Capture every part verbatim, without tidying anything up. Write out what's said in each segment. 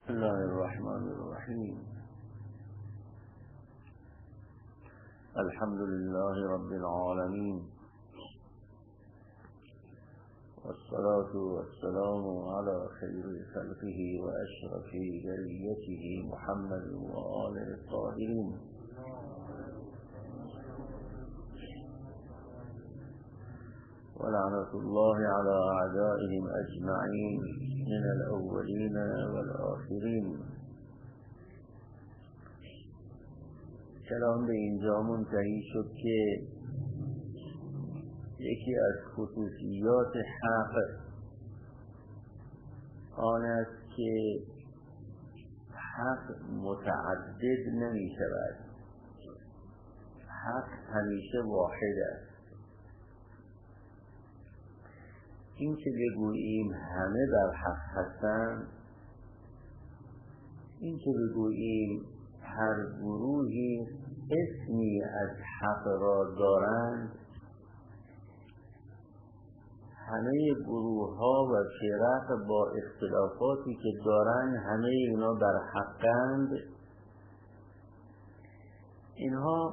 بسم الله الرحمن الرحیم. الحمد لله رب العالمین والصلاة والسلام على خير خلقه وأشرف بريته محمد وآله الطاهرين ولعنة الله على أعدائهم أجمعين من الأولين والآخرين. کلام به اینجا منتهی شد که یکی از خصوصیات حق آن است که حق متعدد نمی شود، حق همیشه واحد است. این که بگوییم همه در حق هستند، این که بگوییم هر گروهی اسمی از حق را دارند، همه گروه ها و فرق با اختلافاتی که دارند همه اینا در حقند، اینها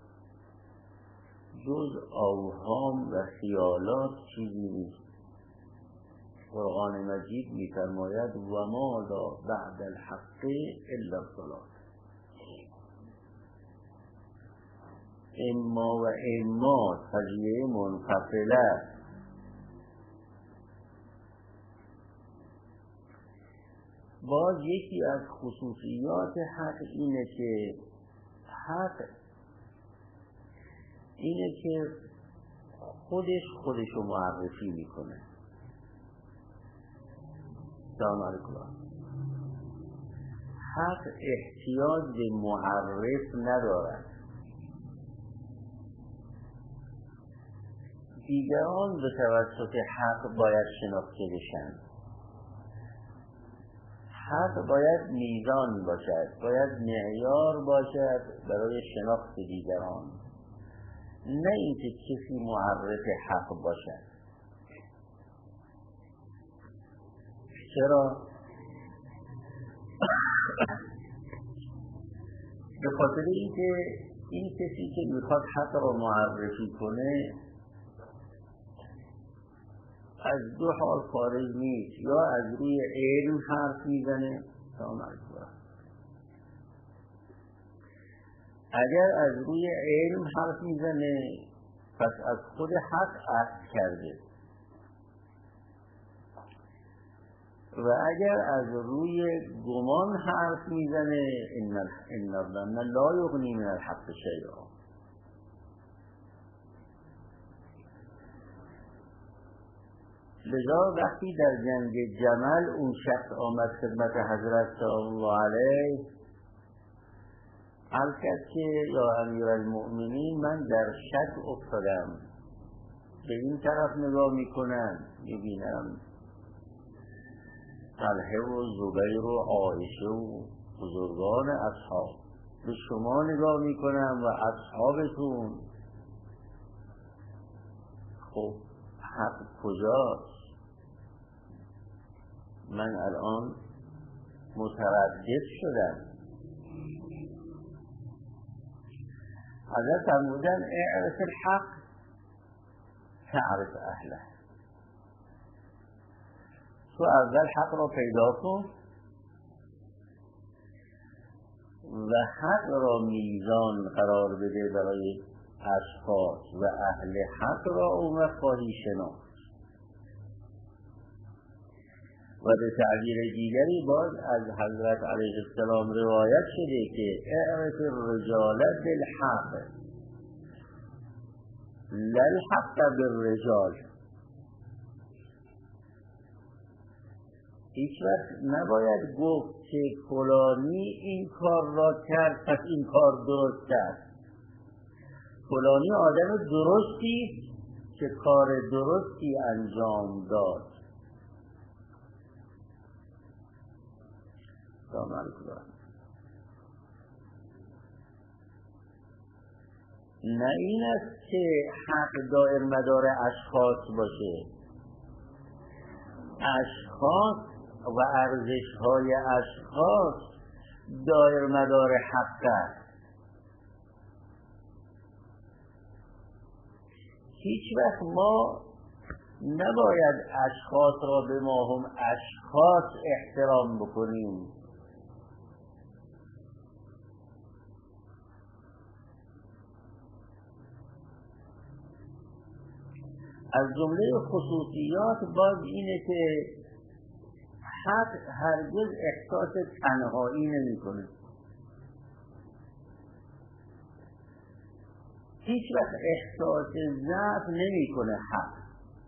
جز اوهام و خیالات چیزی نیست. قرآن مجید می‌فرماید و ما لا بعد الحق الا الضلال. اما و اما قضیه منفصله. باز یکی از خصوصیات حق اینه که حق اینه که خودش خودشو معرفی میکنه. سلام علیکم. حق احتیاج به معرف ندارد. دیگران به توسط حق باید شناخته بشن. حق باید میزان باشد، باید معیار باشد برای شناخت دیگران، نه اینکه کسی معرف حق باشد. چرا؟ به خاطر اینکه این کسی که میخواد حق را معرفی کنه از دو حال خارج نیست، یا از روی علم حرف میزنه. سلام علیکم. اگر از روی علم حرف میزنه پس از خود حق عکس کرده، و اگر از روی گمان حرف میزنه ان الظن لا یغنی من الحق شیئا. لذا وقتی در جنگ جمل اون شخص آمد خدمت حضرت صلی الله علیه عرض کرد که یا امیرالمؤمنین من در شک افتادم، به این طرف نگاه میکنم میبینم طلحه و زبیر و عایشه و بزرگان اصحاب، به شما نگاه میکنم و اصحابتون. خب حق کجاست؟ من الان متردد شدم. حضرت فرمودن اعرف الحق تعرف اهله. تو اول حق را پیدا کن و حق را میزان قرار بده برای اشخاص و اهل حق را اون وقت خواهی شناخت. و به تعبیر دیگری باز از حضرت علیه السلام روایت شده که اعرف الرجال بالحق لا الحق بالرجال. هیچ وقت نباید گفت که فلانی این کار را کرد پس این کار درست کرد. فلانی آدم درستی که کار درستی انجام داد. سلام علیکم. نه این است که حق دائر مدار اشخاص باشه. اشخاص و ارزش های اشخاص دایر مدار حق است. هیچ وقت ما نباید اشخاص را به ما هم اشخاص احترام بکنیم. از جمله خصوصیات باز اینه که حق هرگز احساس تنهایی نمی کنه. هیچ وقت احساس ضعف نمی کنه حق.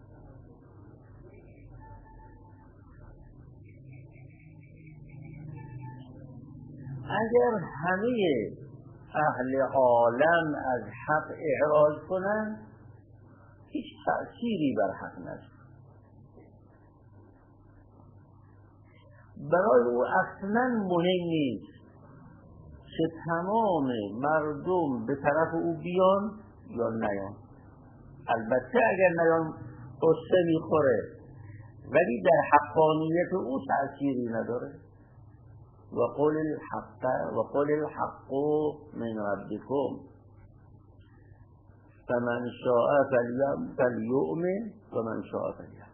اگر همه اهل عالم از حق اعراض کنن هیچ تأثیری بر حق نشد. برای او اصلا مهم نیست که تمام مردم به طرف او بیان یا نیان. البته اگر نیان قصه میخوره، ولی در حقانیت او تأثیری نداره. و قل الحق و قل الحق من ربکم فمن شاء فلیؤمن و من شاء فلیکفر.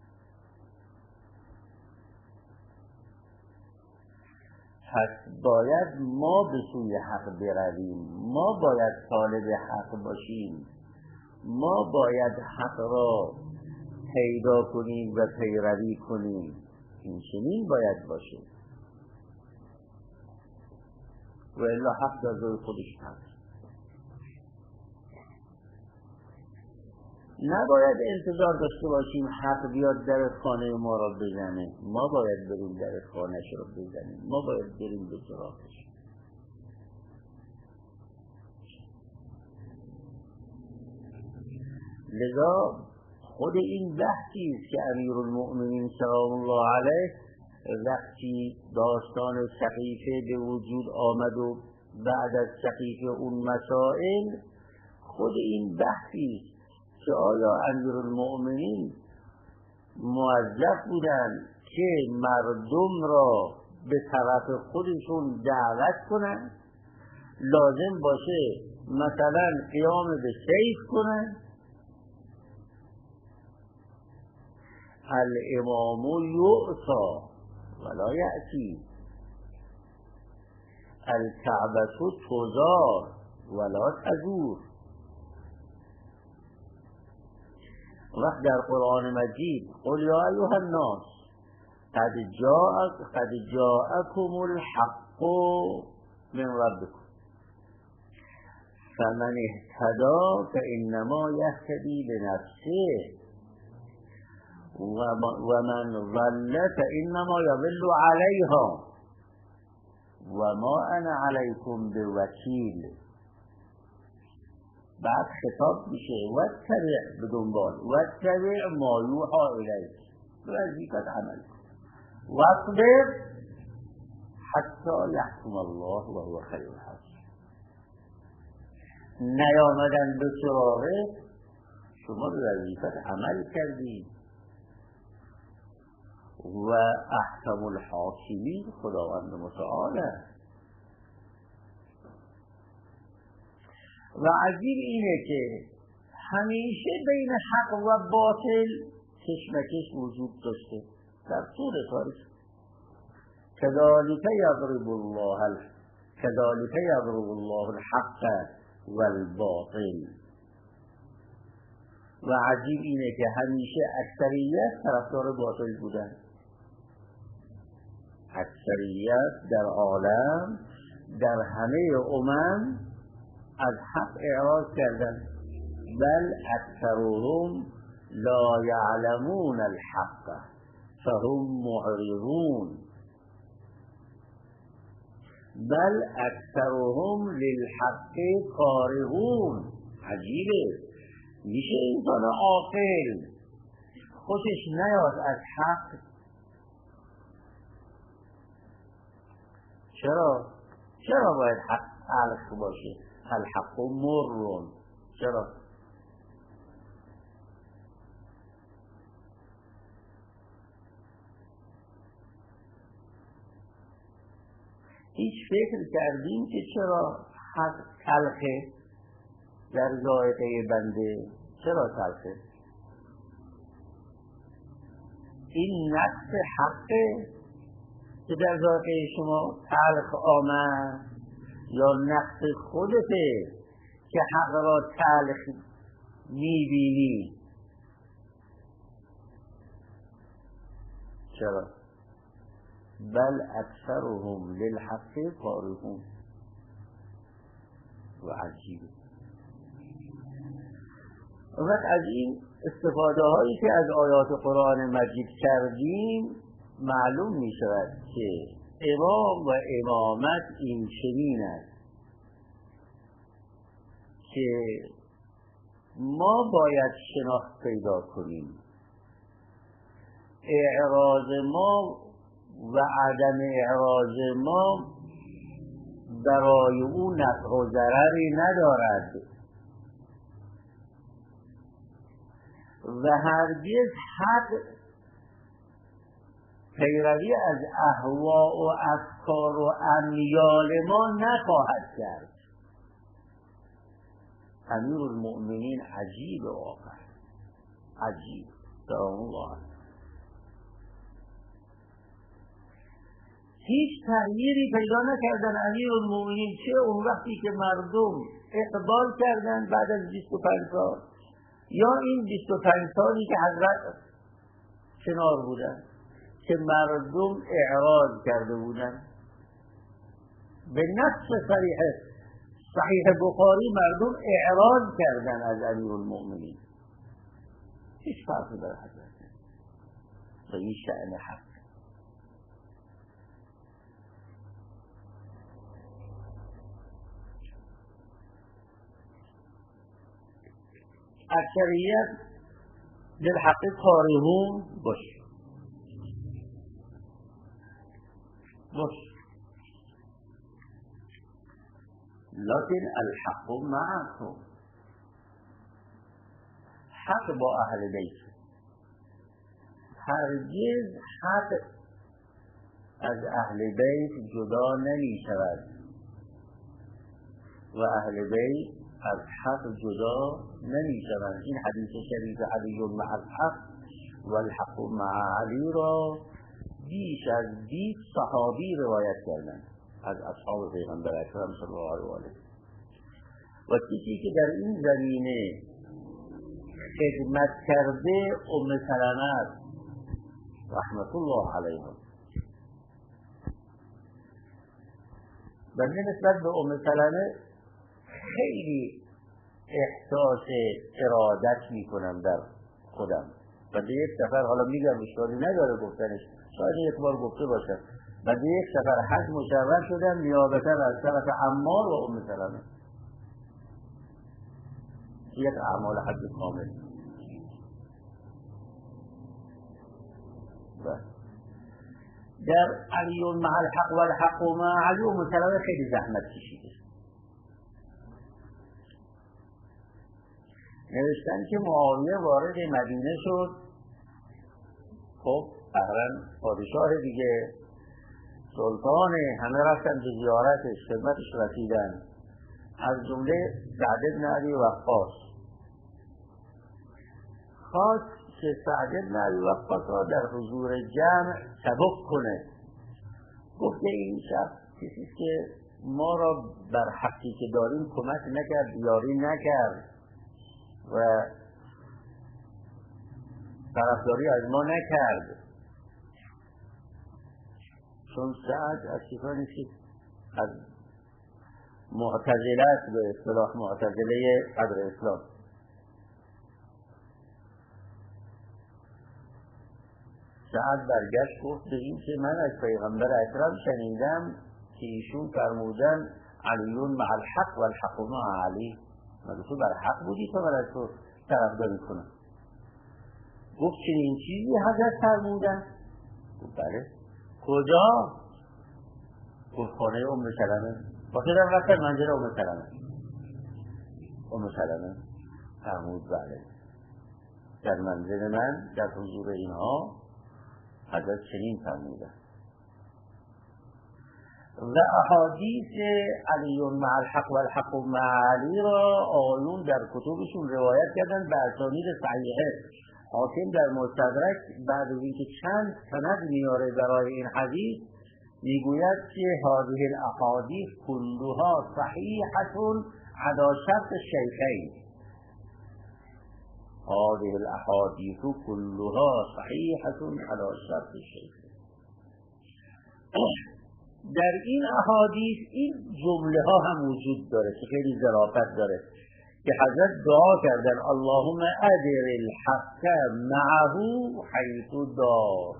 پس باید ما به سوی حق برویم، ما باید طالب حق باشیم، ما باید حق را پیدا کنیم و پیروی کنیم. این چنین باید باشه، و الا حق در روی خودش هست. نباید انتظار داشته باشیم حق بیاد در خانه ما را بزنه. ما باید بریم در خانهش را بزنیم، ما باید بریم به سراغش. لذا خود این بحثی است که امیرالمؤمنین سلام الله علیه وقتی داستان سقیفه به وجود آمد و بعد از سقیفه اون مسائل، خود این بحثی است که آیا امیرالمؤمنین موظف بودن که مردم را به طرف خودشون دعوت کنن، لازم باشه مثلا قیام به سیف کنن. الامام یؤتی ولا یأتی، الکعبة تزار ولا تزور. وقت در قرآن مجید قل یا ایها الناس قد جاء قد جاءکم الحق من ربکم فمن اهتدی فانما یهتدی لنفسه ومن ضل فانما یضل علیها وما انا علیکم بوکیل. بعد خطاب میشه واتبع، به دنبال واتبع ما یوحی الیک، وظیفت عمل واصبر حتی یحکم الله و هو خیر الحاکمین. نیامدن به سراغه، شما به وظیفت عمل کردید و احکم الحاکمین خداوند متعال. و عجیب اینه که همیشه بین حق و باطل کشمکش وجود داشته در طول تاریخ. كذلك يضرب الله كذلك يضرب الله الحق والباطل. و عجیب اینه که همیشه اکثریت طرفدار باطل بودن. اکثریت در عالم در همه امم از حق اعراض کردن. بل اکثرهم لا یعلمون الحق فهم معرضون بل اکثرهم للحق کارهون. عجیبه، میشه انسان عاقل خوشش نیاد از حق؟ چرا؟ چرا باید حق تلخ باشه؟ الحق مرون. چرا؟ هیچ فکر کردیم که چرا حق تلخه در ذائقه بنده؟ چرا تلخه؟ این نقص حقه که در ذائقه شما تلخ آمد یا نقص خودته که حق را تلخ میبینی؟ چرا؟ بل اکثرهم للحق کارهون. و عجیبه. وقت از این استفاده هایی که از آیات قرآن مجید کردیم معلوم می شود که امام و امامت این چنین است که ما باید شناخت پیدا کنیم. اعراض ما و عدم اعراض ما برای او نفع و ضرری ندارد و هرگز حق پیروی از اهوا و افکار و امیال ما نخواهد کرد. امیرالمؤمنین عجیب واقعا عجیب سلام الله هیچ تغییری پیدا نکردن امیرالمؤمنین، چه اون وقتی که مردم اقبال کردن بعد از بیست و پنج سال یا این بیست و پنج سالی که حضرت کنار بودن که مردم اعراض کرده بودن. به نص صریح صحیح بخاری مردم اعراض کردن از امیرالمؤمنین. هیچ فرقی بر حضرت و این شأن حق. اکثریت للحق کارهون باش باش لكن الحق معكم. حق با اهل بیت. هرگز حق از اهل بیت جدا نمی شود و اهل بیت از حق جدا نمی شوند. این حدیث شریف علی مع الحق و الحق مع علی را بیش از بیست صحابی روایت کردند از اصحاب پیغمبر اکرم صلی الله علیه و آله. و کسی که در این زمینه خدمت کرده ام سلمه رحمت الله علیها. بنده نسبت به ام سلمه خیلی احساس ارادت میکنم در خودم. بنده یک سفر، حالا میگم اشکالی نداره گفتنش، شاید یک بار گفته باشم، بنده یک سفر حج مشرف شدم نیابتا از طرف عمار و ام سلمه. یک اعمال حج کامل. در علی مع الحق و الحق مع علی ام سلمه خیلی زحمت کشیده. نوشتن که معاویه وارد مدینه شد، خب قهرن پادشاه دیگه، سلطان، همه رفتن به زیارتش، خدمتش رسیدن، از جمله سعد بن ابی وقاص. خواست که سعد بن ابی وقاص را در حضور جمع سبک کنه. گفت این شخص کسی که ما را بر حقی که داریم کمک نکرد، یاری نکرد و طرفداری از ما نکرد. چون سعد از کسانی که از معتزله است، به اصطلاح معتزله صدر اسلام. سعد برگشت گفت به این که من از پیغمبر اکرم شنیدم که ایشون فرمودن علیون مع الحق و الحق مع علی. مگه تو بر حق بودی تا من از تو طرفداری کنم؟ گفت چنین چیزی حضرت فرمودن؟ گفت بله. کجا؟ گفت خانه ام سلمه. با که در رفتن منزل ام سلمه. ام سلمه فرمود بله، در منزل من در حضور اینها حضرت چنین فرمودن. و احادیث علی مع الحق و الحق مع علی را آقایون در کتبشون روایت کردن به اسانید صحیحه. حاکم در مستدرک بعد از اینکه چند سند میاره برای این حدیث میگوید که هذه الاحادیث كلها صحیحة علی شرط الشیخین. هذه الاحادیث كلها صحیحة علی شرط الشیخین. در این احادیث این جمله ها هم وجود داره که خیلی ظرافت داره که حضرت دعا کردن اللهم ادر الحق معه حیث دار.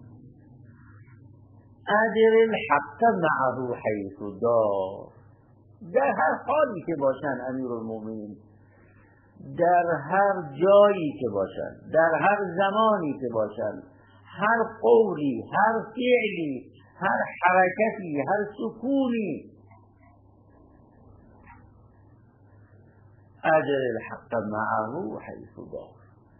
ادر الحق معه حیث دار، در هر حالی که باشن امیرالمومنین، در هر جایی که باشن، در هر زمانی که باشن، هر قولی، هر فعلی، هر حرکتی، هر سکونی، ادر الحق معه حیث دار.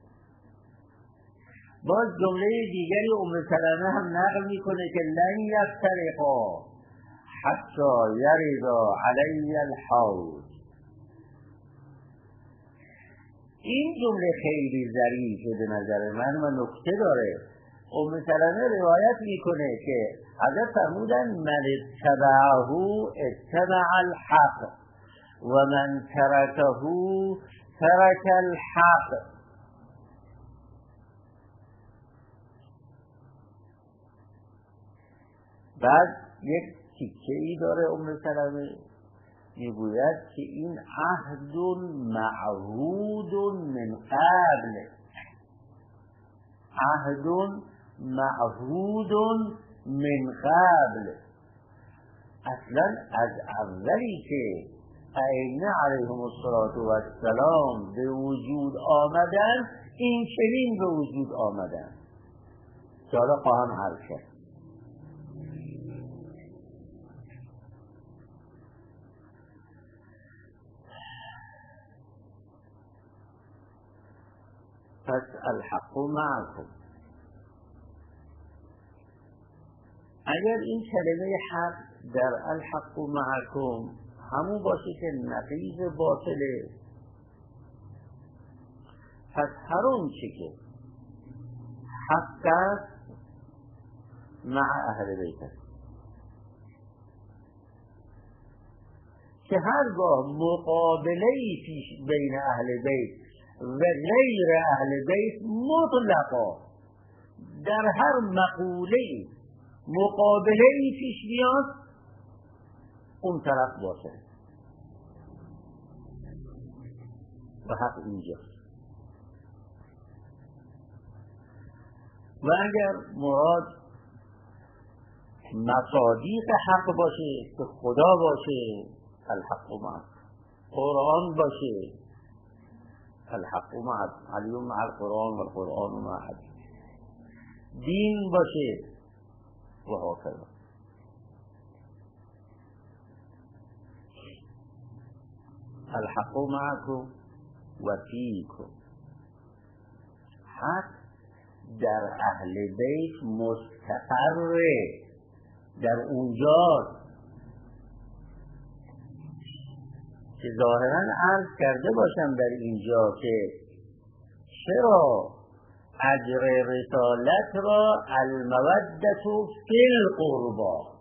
باز جمله دیگری ام سلمه هم نقل میکنه که لن یفترقا حتی یردا علی الحوض. این جمله خیلی ظریفه به نظر من و نکته داره. ام سلمه روایت میکنه که حضرت فرمودن من اتبعه اتبع الحق و من ترکه ترک الحق. بعد یک تیکه ای داره ام سلمه میگوید که این عهد معهود من قبل، عهد معهود من قبل. اصلا از اولی که ائمه علیهم السلام به وجود آمدن این چنین به وجود آمدن که حالا خواهم حل کرد. پس الحق معکم، اگر این کلمه حق در الحق معکم همون باشه که نقیض باطله، پس هر اون چی که حق است مع اهل بیت است که هرگاه مقابله‌ای پیش بین اهل بیت و غیر اهل بیت مطلقا در هر مقوله‌ای مقابله‌ای پیش بیاد اون طرف باشه و حق اینجاست. و اگر مراد مصادیق حق باشه که خدا باشه الحق معه، قرآن باشه الحق معه، علی مع القرآن و القرآن مع علی، دین باشه و هاکذا. الحق معکم و فیکم، حق در اهل بیت مستقره، در اونجاست که ظاهرا عرض کرده باشم در اینجا که چرا اجر رسالت را المودة فی القربا،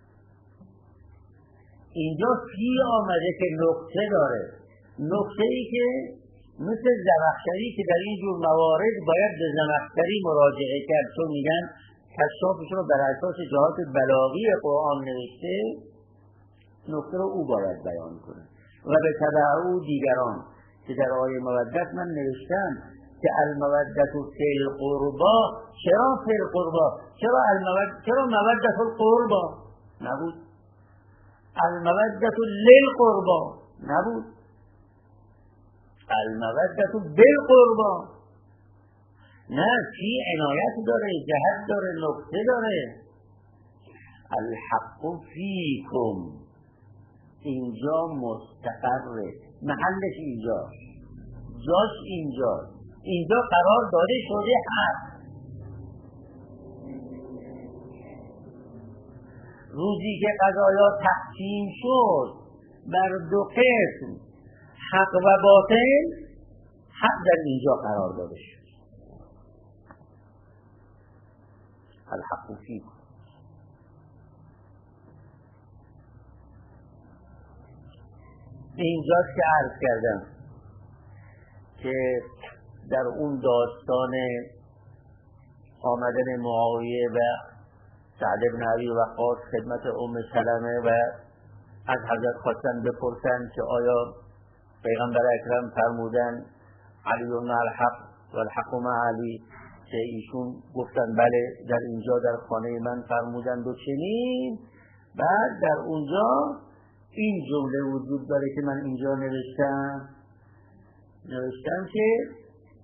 اینجا فی آمده که نکته داره، نکته ای که مثل زمخشری که در این جور موارد باید به زمخشری مراجعه کرد، چون میگن کشافشون رو بر اساس جهات بلاغی قرآن نوشته، نکته رو او باید بیان کنه. و به تبع او دیگران که در آیه مودت من نوشتم که المودة فی القربا، چرا فی القربا؟ چرا المودة، چرا مودة القربا نبود؟ المودة للقربا نبود؟ المودة بالقربا. نه، فی عنایت داره، جهت داره، نکته داره. الحق فیکم اینجا مستقره، محلش اینجا، جاش اینجا، اینجا قرار داده شده حق. روزی که قضایا تقسیم شد بر دو قسم، حق و باطل، حق در اینجا قرار داده شد. الحق فیکم. اینجاست که عرض کردم که در اون داستان آمدن معاویه و سعد بن ابی وقاص خدمت ام سلمه و از حضرت خواستن بپرسن که آیا پیغمبر اکرم فرمودن علی بن الحق و الحق مع علی، که ایشون گفتن بله در اینجا در خانه من فرمودند و چنین. بعد در اونجا این جمله وجود داره که من اینجا نوشتم نوشتم که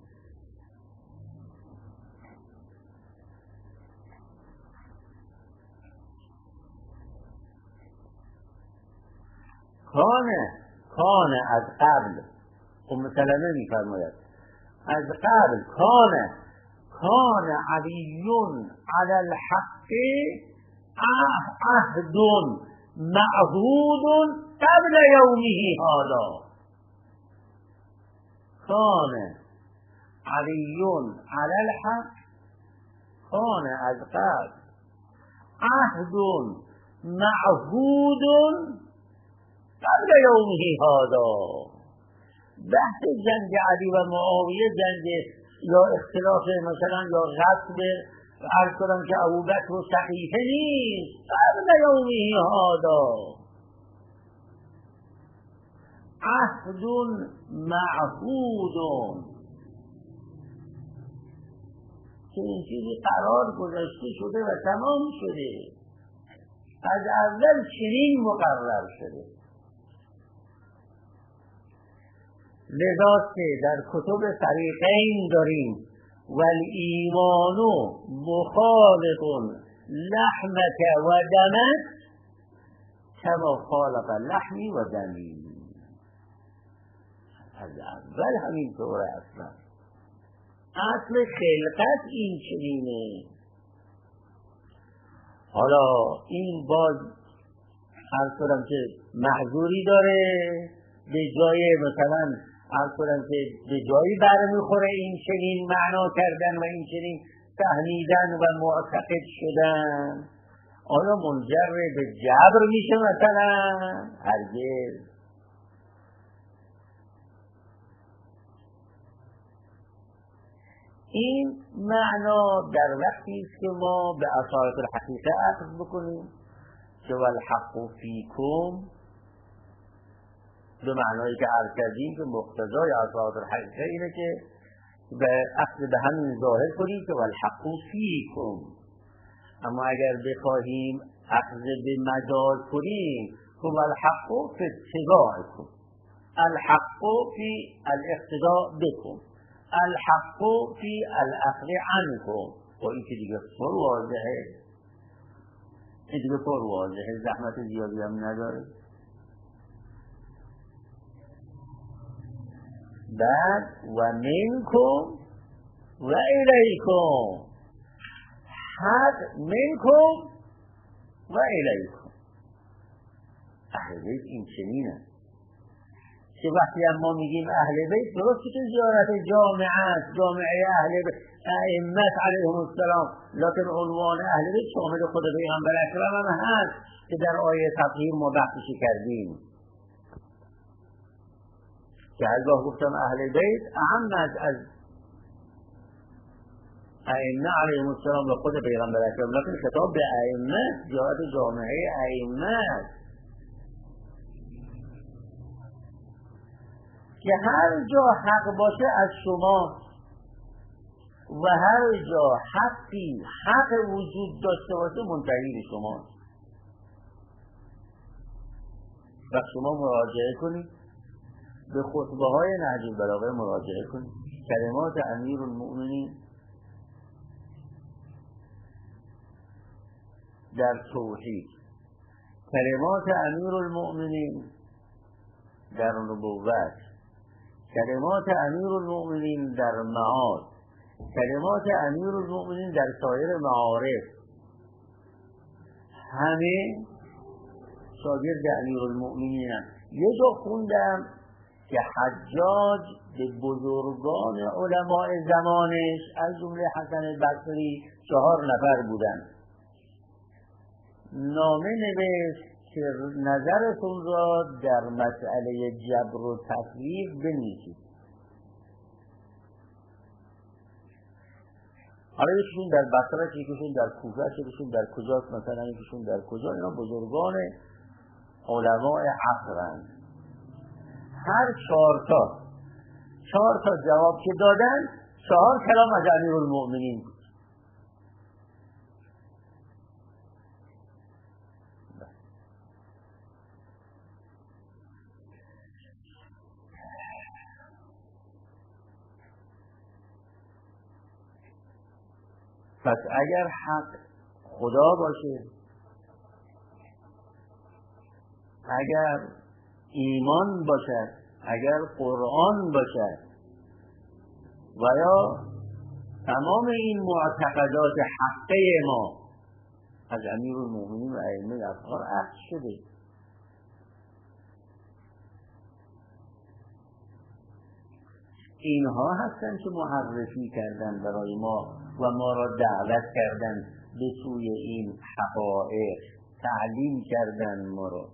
کانه کانه از قبل، ام سلمه می فرماید از قبل کانه کانه علیون علی الحق عهد معهود قبل یومه هذا. کانه علیون علی الحق، کانه از قبل عهد معهود قبل یومه هذا. بحث جنگ علی و معاویه جنگ یا اختلاف مثلا یا غصب عرض کنم که ابوبکر و سقیفه نیست، قبل یومه هذا عهد معهود، که این چیزی قرار گذاشته شده و تمام شده، از اول چنین مقرر شده. لذا که در کتب فریقین داریم والایمان مخالط لحمک و دمک کما خالق لحمی و دمی. از اول همین طوره اصلا اصل خلقت این چنینه. حالا این باز عرض کنم که معذوری داره، به جای مثلا عرض کنم که به جایی برمیخوره این چنین معنا کردن و این چنین فهمیدن و معتقد شدن. آیا منجر به جبر میشه مثلا؟ هرگز. این معنا در وقتی است که ما به اصالت الحقیقه اخذ بکنیم که والحق فیکم، به معنایی که عرض کردیم که مقتضای اصالت الحقیقه اینه که به اخذ به همین ظاهر کنیم که والحق فیکم. اما اگر بخواهیم اخذ به مجاز کنیم که والحق فی اتباعکم، الحق فی الاقتداء بکم، الحق فی الاخذ عنکم، و این که دیگه پر واضحه، این دیگه پر واضحه، زحمت زیادی هم نداره. بعد و منکم و الیکم، حد منکم و الیکم. اهل بیت این چنینه که وقتی هم ما میگیم اهل بیت، درست که زیارت جامعه است، جامعه اهل بیت ائمه علیهم السلام، لکن عنوان اهل بیت شامل خود پیغمبر اکرم هم هست که در آیه تطهیر ما بحثش کردیم که هرگاه گفتم اهل بیت اهم از از ائمه علیهم السلام و خود پیغمبر اکرم، لکن خطاب به ائمه زیارت جامعه ائمه که هر جا حق باشه از شما و هر جا حقی حق وجود داشته باشه منتهی به شماست. و شما مراجعه کنید به خطبه های نهج البلاغه، مراجعه کنید کلمات امیر المؤمنین در توحید، کلمات امیر المؤمنین در نبوت، کلمات امیر المؤمنین در معاد، کلمات امیر المؤمنین در سایر معارف، همه شاگرد امیرالمؤمنین هستند. یه جا خوندم که حجاج به بزرگان علماء زمانش از جمله حسن بصری چهار نفر بودن، نامه نوشت که نظرتون را در مسئله جبر و تفریق بنویسید. حالا یکیشون در بصره، یکیشون در کوفه، یکیشون در کجاست، مثلا یکیشون در کجا. اینا بزرگان علماء عصرند. هر چهار تا چهار تا جواب که دادن، چهار کلام از امیرالمؤمنین بود. پس اگر حق خدا باشه، اگر ایمان باشد، اگر قرآن باشد و یا تمام این معتقدات حقه ما از امیرالمؤمنین و ائمه اطهار اخذ شده، اینها هستن که معرفی کردن برای ما و ما را دعوت کردن به سوی این حقایق، تعلیم کردن ما را.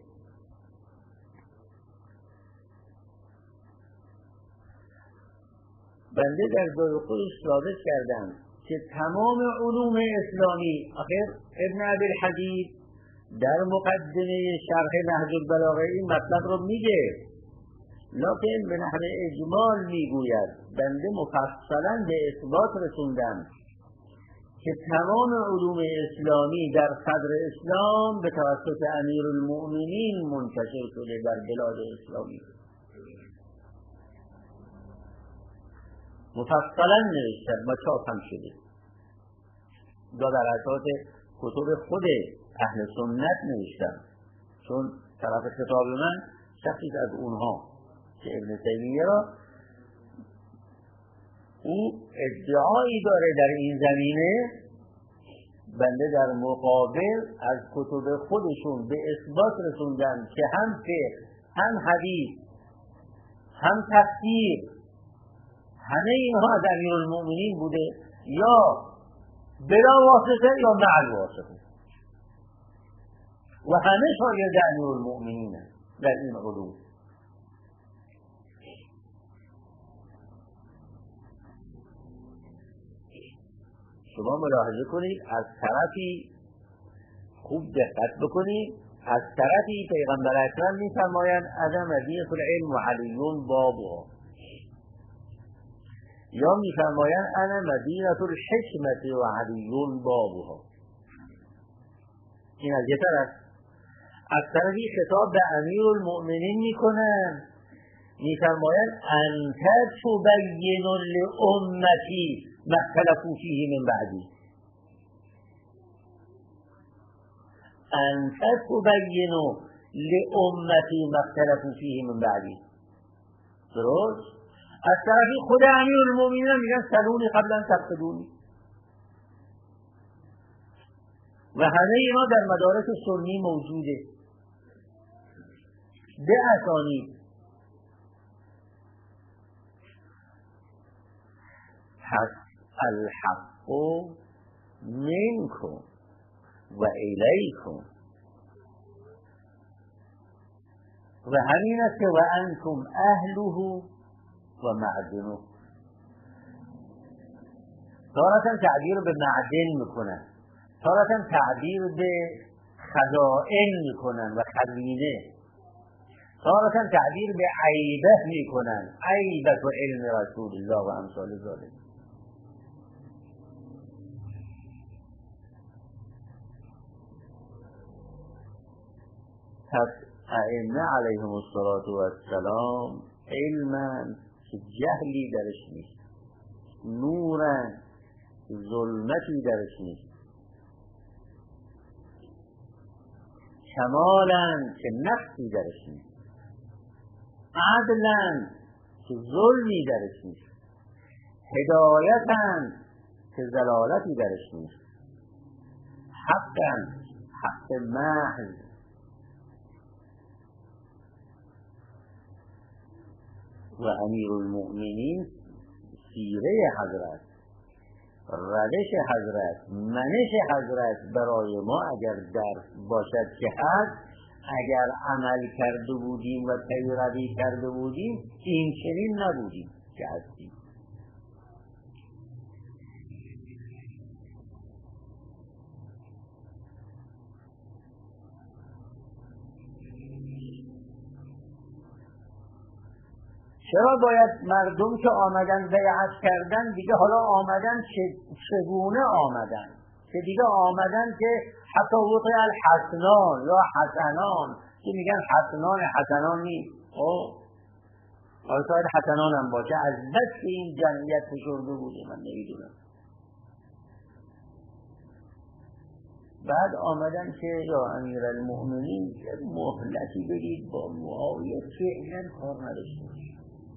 بنده در جای خودش ثابت کردم که تمام علوم اسلامی، آخر ابن ابی‌الحدید در مقدمه شرح نهج البلاغه این مطلب رو میگه، لکن به نحو اجمال میگوید. بنده مفصلا به اثبات رسوندم که تمام علوم اسلامی در صدر اسلام به توسط امیرالمؤمنین منتشر شده در بلاد اسلامی. مفصلا نوشتم و چاپ هم شده، دا در اساس کتب خود اهل سنت نوشتم، چون طرف کتاب من شخصی از اونها که ابن تیمیه را او ادعایی داره در این زمینه، بنده در مقابل از کتب خودشون به اثبات رسوندم که هم فقه، هم حدیث، هم تفسیر، همه اینها از امیرالمؤمنین بوده، یا بلا واسطه یا مع الواسطه، و همه شاگرد امیرالمؤمنین در این علوم. شما ملاحظه کنید، از طرفی خوب دقت بکنید، از طرفی پیغمبر اکرم می‌فرمایند انا مدینة العلم و علی بابها، یا می‌فرمایند انا مدینة الحکمة و علی بابها. این از یه طرف. از طرفی خطاب به امیرالمؤمنین میکنن، می‌فرمایند انت تبین لامتی ما اختلفوا فیه من بعدی، انت تبین لامتی ما اختلفوا فیه من بعدی. درست؟ از طرفی خود امیرالمؤمنین میگن سلونی قبل ان تفقدونی، و همه اینا در مدارک سنی موجوده به اسانید. پس الحق منکم و الیکم، و همین است که و انتم اهله و معدنه. تارتا تعبیر به معدن میکنن، تارتا تعبیر به خزائن میکنن و خزینه، تارتا تعبیر به عیبه میکنن، عیبه و علم رسول الله و امثال ذالک. پس ائمه علیهم السلام علمن که جهلی درش نیست، نورن ظلمتی درش نیست، کمالن که نقصی درش نیست، عدلن که ظلمی درش نیست، هدایتن که ضلالتی درش نیست، حقن حق محض. و امیرالمؤمنین سیره حضرت، روش حضرت، منش حضرت برای ما اگر درس باشد که هست، اگر عمل کرده بودیم و پیروی کرده بودیم این چنین نبودیم که هستیم. چرا باید مردم که آمدن بیعت کردن دیگه حالا آمدن چگونه آمدن؟ که دیگه آمدن که حساوط الحسنان یا حسنان که میگن حسنان حسنان نیست. او حالا شاید حسنان هم باشه، از بس که این جمعیت فشرده بوده من نمیدونم. بعد آمدن که یا امیرالمؤمنین مهلتی بدید با معاویه، فعلا کار نداشته باشه،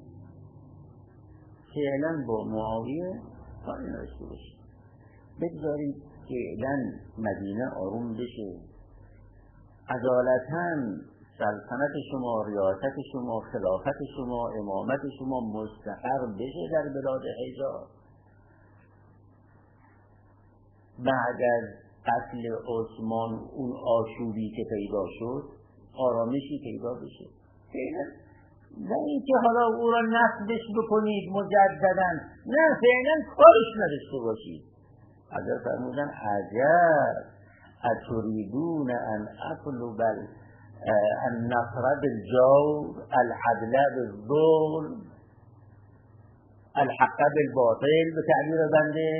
فعلا با معاویه کار نداشته باشه، بگذارید فعلا مدینه آروم بشه، عدالتاً سلطنت شما، ریاست شما، خلافت شما، امامت شما مستقر بشه در بلاد حجاز. بعد از قتل عثمان اون آشوبی که پیدا شد آرامشی پیدا بشه، فعلا نه اینکه حالا او را نصبش بکنید مجدداً، نه فعلا کارش نداشته باشید. حضرت فرمودن عجب اتریدون ان اطلب النصر بالجور العدل بالظلم الحق بالباطل، به تعبیر بنده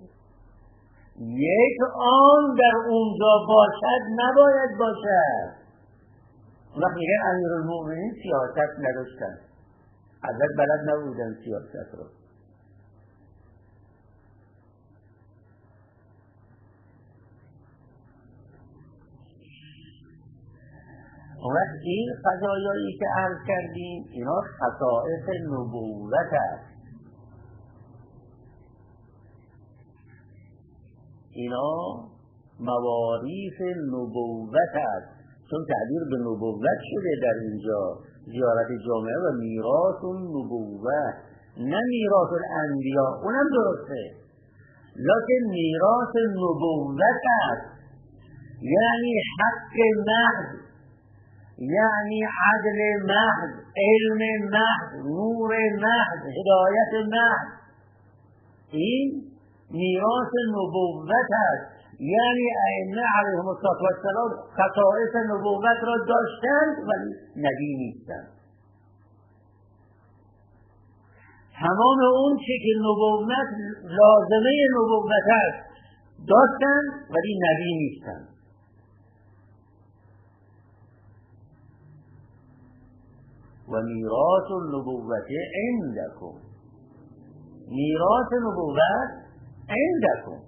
یک آن در اونجا باشد نباید باشد. وقت میگن امیرالمؤمنین سیاست نداشتن، حضرت بلد نبودن سیاست رو. وقت این قضایایی که عرض کردیم اینا خصائص نبوت است، اینا مواریث نبوت است، چون تعبیر به نبوت شده در اینجا، زیارت جامعه و میراث النبوت، نه میراث الانبیا، اونم درسته، لکن میراث نبوت است، یعنی حق محض، یعنی عدل محض، علم محض، نور محض، هدایت محض. این میراث نبوت است، یعنی ائمه علیهم السلام خصائص نبوت را داشتند ولی نبی نیستند. تمام اون چی که نبوت لازمه نبوت است داشتند ولی نبی نیستند. و میراث النبوت عندکم، میراث نبوت عندکم.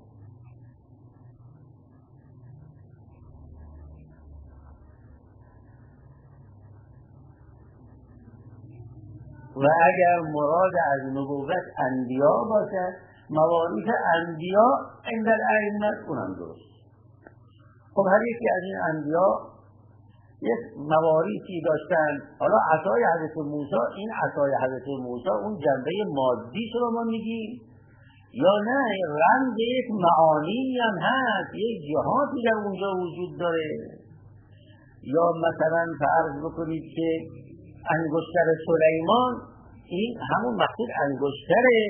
و اگر مراد از نبوت انبیا باشد، مواریث انبیا عند الائمه اونم درست. خب هر یکی از این انبیا یک مواریثی داشتن. حالا عصای حضرت موسی، این عصای حضرت موسی اون جنبه مادی رو ما میگیم یا نه رمز یک معانی هم هست، یک جهاتی در اونجا وجود داره. یا مثلا فرض بکنید که انگشتر سلیمان، این همون مقصود انگشتره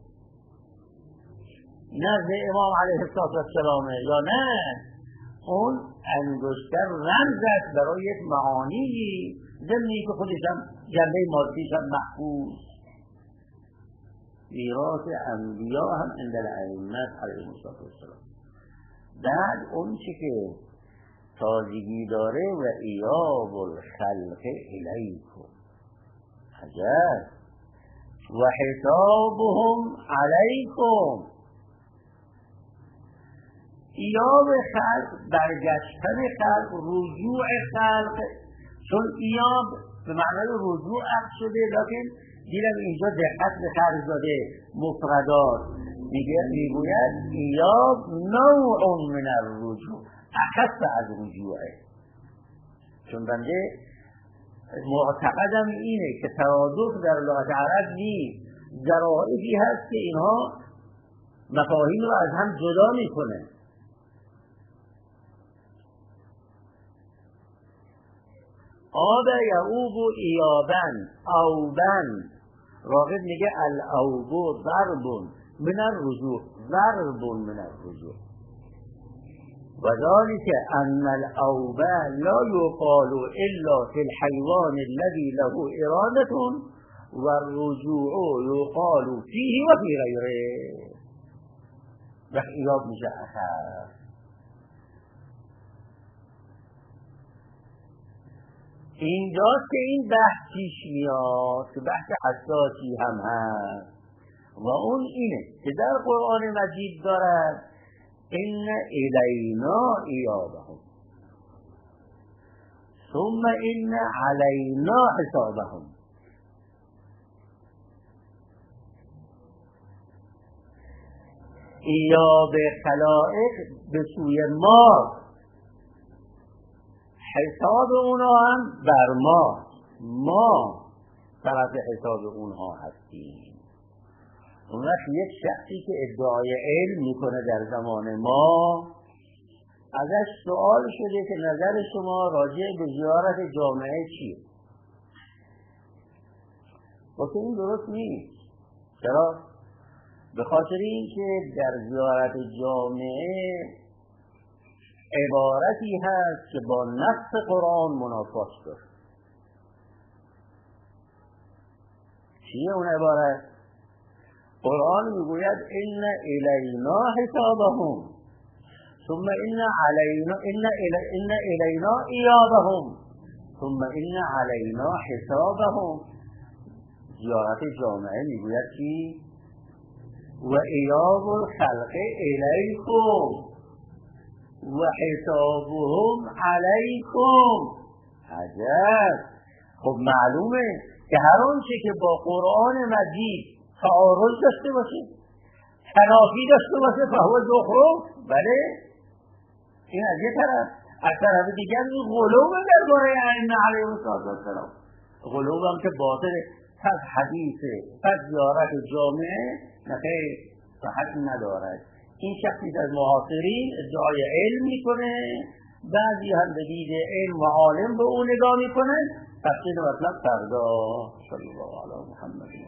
نزد امام علیه السلام، یا نه اون انگشتر رمز است برای یک معانی ضمنی که خودش هم جنبه مادیش هم محفوظ. میراث انبیا هم عند الائمه علیهم السلام. بعد اون چی که تازگی داره و ایاب الخلق الیکم، عجب، و حسابهم علیکم. ایاب خلق، برگشتن خلق، رجوع خلق، چون ایاب به معنای رجوع عقد شده، لیکن دیدم اینجا دقت به خرج داده مفردات، میگه میگوید ایاب نوع من الرجوع، اخص از رجوعه. چون بنده معتقدم اینه که ترادف در لغت عرب نیست، ظرافی هست که اینها مفاهیم رو از هم جدا میکنه. آب یعوب و ایابن، اوبن، راغب میگه الاوبو ضرب من الرجوع، ضرب من الرجوع. وذلك ان الاوب لا يقال الا في الحيوان الذي له اراده والرجوع يقال فيه وفي غيره. وقت ایاب میشه اخر. اینجاست که این بحث پیش میاد که بحث حساسی هم هست و اون اینه که در قرآن مجید دارد ان الینا ایابهم ثم ان علینا حسابهم. ایاب خلائق به سوی ما، حساب اونها هم بر ما، ما طرف حساب اونها هستیم. اون وقت یک شخصی که ادعای علم میکنه در زمان ما، ازش سوال شده که نظر شما راجع به زیارت جامعه چیه؟ واسه این درست نیست. چرا؟ به خاطر این که در زیارت جامعه عبارتی هست که با نص قرآن منافات داره. چیه اون عبارت؟ قرآن میگوید ان الینا حسابهم ثم ان علینا ان ان الینا ایابهم ثم ان علینا حسابهم. زیارت جامعه میگوید چی؟ و ایاب الخلق الیکم و حسابهم علیکم. عجب. خب معلومه که هر آنچه که با قرآن مجید تعارض داشته باشه، تنافی داشته باشه، فهو زخرف. بله، این از یه طرف. از طرف دیگر این غلوب درباره ائمه علیهم السلام، غلوب هم که باطله. پس حدیثه پس زیارت جامعه نخیر صحت ندارد. این شخصی از معاصرین ادعای علم میکنه، بعضی هم به دید علم و عالم به اون نگاه میکنن. تفسیر مطلب فردا. صلی الله علی محمد.